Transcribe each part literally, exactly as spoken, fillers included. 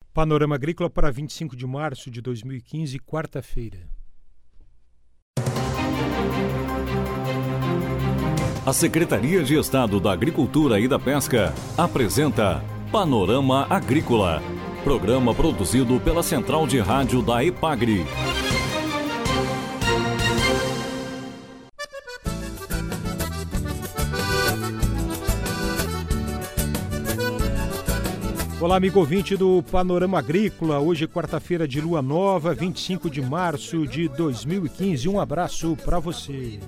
Panorama Agrícola para vinte e cinco de março de dois mil e quinze, quarta-feira. A Secretaria de Estado da Agricultura e da Pesca apresenta Panorama Agrícola, programa produzido pela Central de Rádio da EPAGRE. Olá, amigo ouvinte do Panorama Agrícola. Hoje, quarta-feira de lua nova, vinte e cinco de março de dois mil e quinze. Um abraço para você.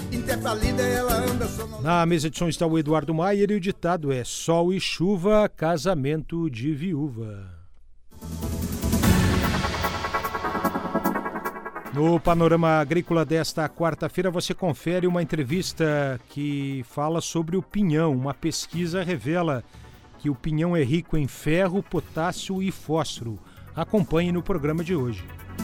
Na mesa de som está o Eduardo Maier e o ditado é: sol e chuva, casamento de viúva. No Panorama Agrícola desta quarta-feira você confere uma entrevista que fala sobre o pinhão. Uma pesquisa revela que o pinhão é rico em ferro, potássio e fósforo. Acompanhe no programa de hoje.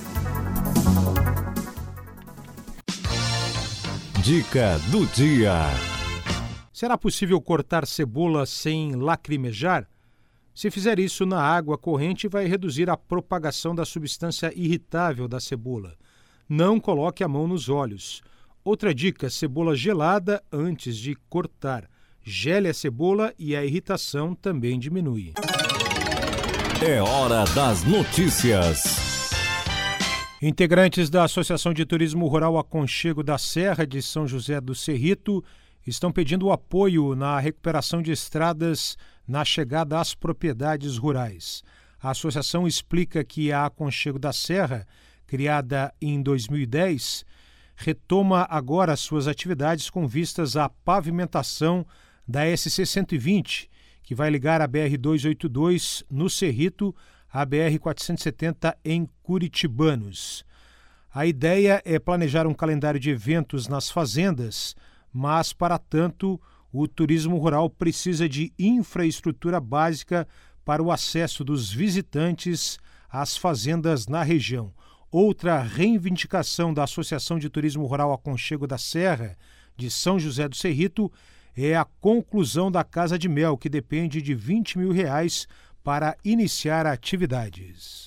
Dica do dia. Será possível cortar cebola sem lacrimejar? Se fizer isso na água corrente, vai reduzir a propagação da substância irritável da cebola. Não coloque a mão nos olhos. Outra dica: cebola gelada antes de cortar. Gele a cebola e a irritação também diminui. É hora das notícias. Integrantes da Associação de Turismo Rural Aconchego da Serra de São José do Cerrito estão pedindo apoio na recuperação de estradas na chegada às propriedades rurais. A associação explica que a Aconchego da Serra, criada em dois mil e dez, retoma agora suas atividades com vistas à pavimentação da S C cento e vinte, que vai ligar a B R duzentos e oitenta e dois no Cerrito à B R quatrocentos e setenta em Curitibanos. A ideia é planejar um calendário de eventos nas fazendas, mas, para tanto, o turismo rural precisa de infraestrutura básica para o acesso dos visitantes às fazendas na região. Outra reivindicação da Associação de Turismo Rural Aconchego da Serra de São José do Cerrito é a conclusão da Casa de Mel, que depende de vinte mil reais para iniciar atividades.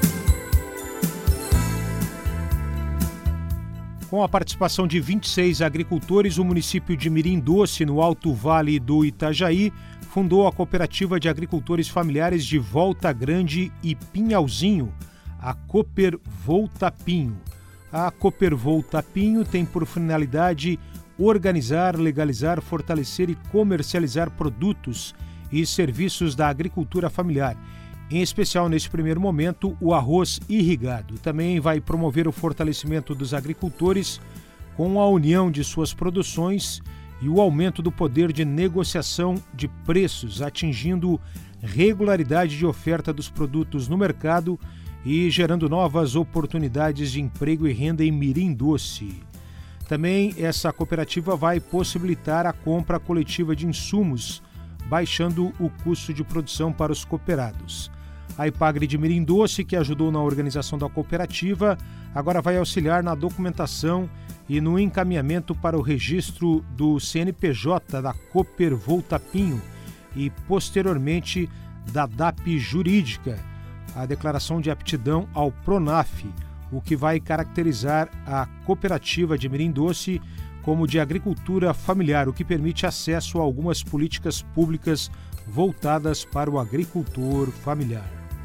Com a participação de vinte e seis agricultores, o município de Mirim Doce, no Alto Vale do Itajaí, fundou a Cooperativa de Agricultores Familiares de Volta Grande e Pinhalzinho, a Cooper Volta Pinho. A Cooper Volta Pinho tem por finalidade organizar, legalizar, fortalecer e comercializar produtos e serviços da agricultura familiar, em especial neste primeiro momento o arroz irrigado. Também vai promover o fortalecimento dos agricultores com a união de suas produções e o aumento do poder de negociação de preços, atingindo regularidade de oferta dos produtos no mercado e gerando novas oportunidades de emprego e renda em Mirim Doce. Também essa cooperativa vai possibilitar a compra coletiva de insumos, baixando o custo de produção para os cooperados. A EPAGRE de Mirim Doce, que ajudou na organização da cooperativa, agora vai auxiliar na documentação e no encaminhamento para o registro do C N P J da Cooper Volta Pinho e, posteriormente, da D A P Jurídica, a declaração de aptidão ao PRONAF, o que vai caracterizar a cooperativa de Mirim Doce como de agricultura familiar, o que permite acesso a algumas políticas públicas voltadas para o agricultor familiar.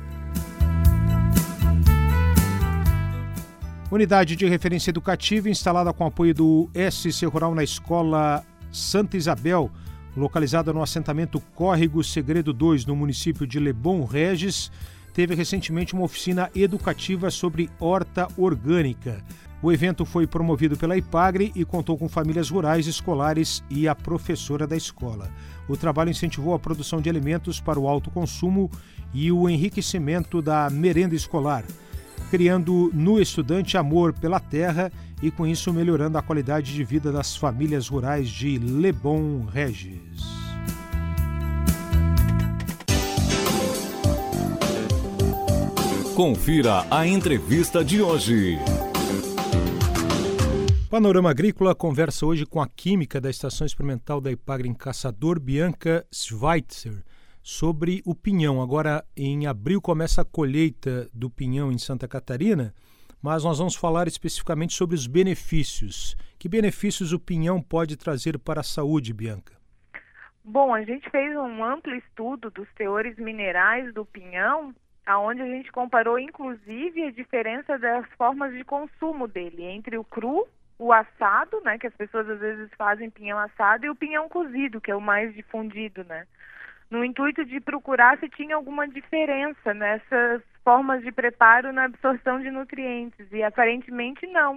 Unidade de referência educativa instalada com apoio do S C Rural na Escola Santa Isabel, localizada no assentamento Córrego Segredo dois, no município de Lebon Regis, teve recentemente uma oficina educativa sobre horta orgânica. O evento foi promovido pela EPAGRE e contou com famílias rurais, escolares e a professora da escola. O trabalho incentivou a produção de alimentos para o alto consumo e o enriquecimento da merenda escolar, criando no estudante amor pela terra e, com isso, melhorando a qualidade de vida das famílias rurais de Lebon Regis. Confira a entrevista de hoje. Panorama Agrícola conversa hoje com a química da Estação Experimental da EPAGRE em Caçador, Bianca Schweitzer, sobre o pinhão. Agora, em abril, começa a colheita do pinhão em Santa Catarina, mas nós vamos falar especificamente sobre os benefícios. Que benefícios o pinhão pode trazer para a saúde, Bianca? Bom, a gente fez um amplo estudo dos teores minerais do pinhão, onde a gente comparou, inclusive, a diferença das formas de consumo dele, entre o cru, o assado, né, que as pessoas às vezes fazem pinhão assado, e o pinhão cozido, que é o mais difundido, né, no intuito de procurar se tinha alguma diferença nessas formas de preparo na absorção de nutrientes, e aparentemente não.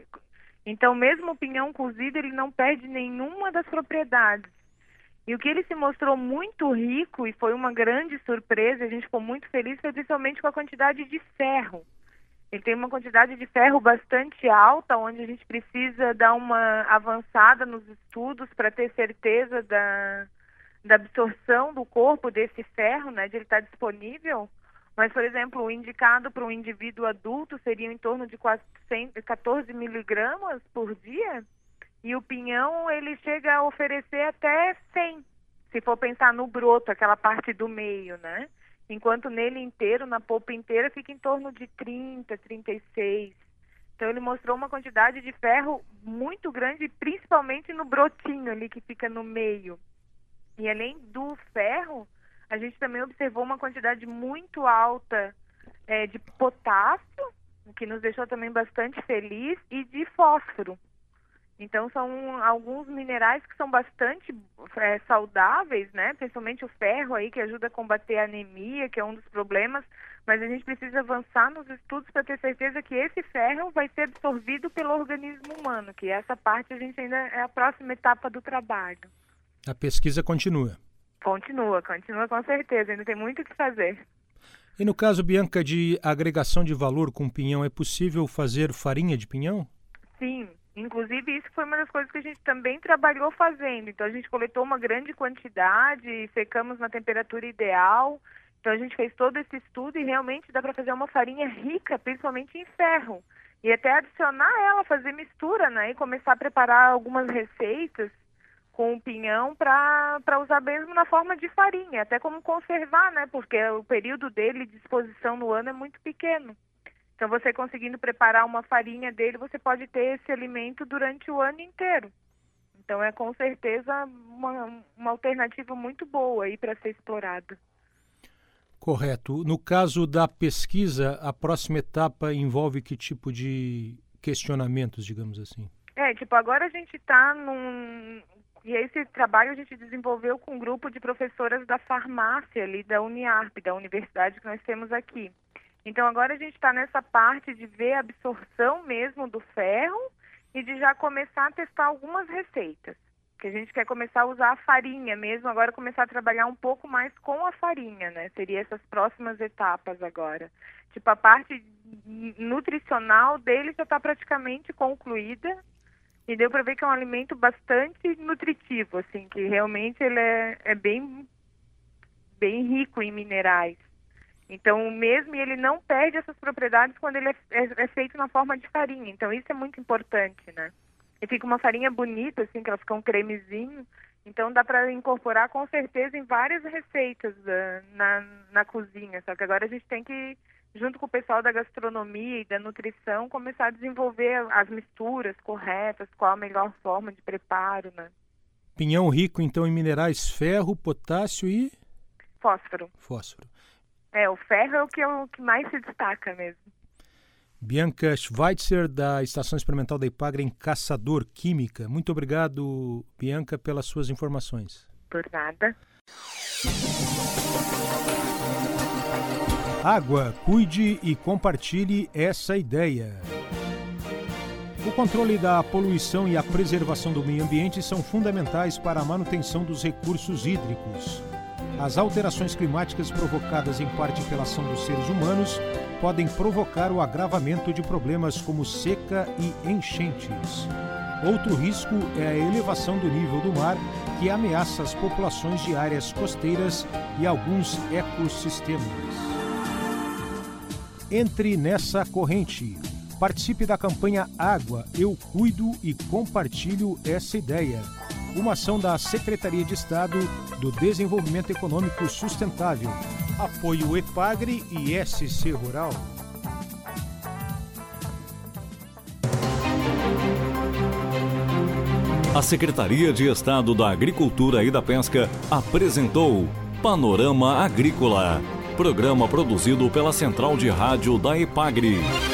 Então, mesmo o pinhão cozido, ele não perde nenhuma das propriedades. E o que ele se mostrou muito rico, e foi uma grande surpresa, a gente ficou muito feliz, foi principalmente com a quantidade de ferro. Ele tem uma quantidade de ferro bastante alta, onde a gente precisa dar uma avançada nos estudos para ter certeza da, da absorção do corpo desse ferro, né, de ele estar disponível. Mas, por exemplo, o indicado para um indivíduo adulto seria em torno de quatorze miligramas por dia, e o pinhão ele chega a oferecer até cem, se for pensar no broto, aquela parte do meio, né? Enquanto nele inteiro, na polpa inteira, fica em torno de trinta, trinta e seis. Então ele mostrou uma quantidade de ferro muito grande, principalmente no brotinho ali que fica no meio. E além do ferro, a gente também observou uma quantidade muito alta é, de potássio, o que nos deixou também bastante feliz, e de fósforo. Então são alguns minerais que são bastante é, saudáveis, né? Principalmente o ferro aí, que ajuda a combater a anemia, que é um dos problemas, mas a gente precisa avançar nos estudos para ter certeza que esse ferro vai ser absorvido pelo organismo humano, que essa parte a gente ainda é a próxima etapa do trabalho. A pesquisa continua. Continua, continua com certeza, ainda tem muito o que fazer. E no caso, Bianca, de agregação de valor com pinhão, é possível fazer farinha de pinhão? Sim. Inclusive, isso foi uma das coisas que a gente também trabalhou fazendo. Então, a gente coletou uma grande quantidade, secamos na temperatura ideal. Então, a gente fez todo esse estudo e realmente dá para fazer uma farinha rica, principalmente em ferro. E até adicionar ela, fazer mistura, né? E começar a preparar algumas receitas com o pinhão para usar mesmo na forma de farinha. Até como conservar, né? Porque o período dele de exposição no ano é muito pequeno. Então, você conseguindo preparar uma farinha dele, você pode ter esse alimento durante o ano inteiro. Então, é com certeza uma, uma alternativa muito boa aí para ser explorada. Correto. No caso da pesquisa, a próxima etapa envolve que tipo de questionamentos, digamos assim? É, tipo, agora a gente está num... E esse trabalho a gente desenvolveu com um grupo de professoras da farmácia ali da Uniarp, da universidade que nós temos aqui. Então, agora a gente está nessa parte de ver a absorção mesmo do ferro e de já começar a testar algumas receitas. Que a gente quer começar a usar a farinha mesmo, agora começar a trabalhar um pouco mais com a farinha, né? Seria essas próximas etapas agora. Tipo, a parte nutricional dele já está praticamente concluída e deu para ver que é um alimento bastante nutritivo, assim, que realmente ele é, é bem, bem rico em minerais. Então, mesmo ele não perde essas propriedades quando ele é, é, é feito na forma de farinha. Então, isso é muito importante, né? E fica uma farinha bonita, assim, que ela fica um cremezinho. Então, dá para incorporar, com certeza, em várias receitas uh, na, na cozinha. Só que agora a gente tem que, junto com o pessoal da gastronomia e da nutrição, começar a desenvolver as misturas corretas, qual a melhor forma de preparo, né? Pinhão rico, então, em minerais ferro, potássio e... Fósforo. Fósforo. É, o ferro é o que, é o que mais se destaca mesmo. Bianca Schweitzer, da Estação Experimental da Ipagre, em Caçador Química. Muito obrigado, Bianca, pelas suas informações. Por nada. Água, cuide e compartilhe essa ideia. O controle da poluição e a preservação do meio ambiente são fundamentais para a manutenção dos recursos hídricos. As alterações climáticas provocadas em parte pela ação dos seres humanos podem provocar o agravamento de problemas como seca e enchentes. Outro risco é a elevação do nível do mar, que ameaça as populações de áreas costeiras e alguns ecossistemas. Entre nessa corrente. Participe da campanha Água, Eu Cuido e Compartilho essa ideia. uma ação da Secretaria de Estado do Desenvolvimento Econômico Sustentável. Apoio EPAGRE e S C Rural. A Secretaria de Estado da Agricultura e da Pesca apresentou Panorama Agrícola, programa produzido pela Central de Rádio da EPAGRE.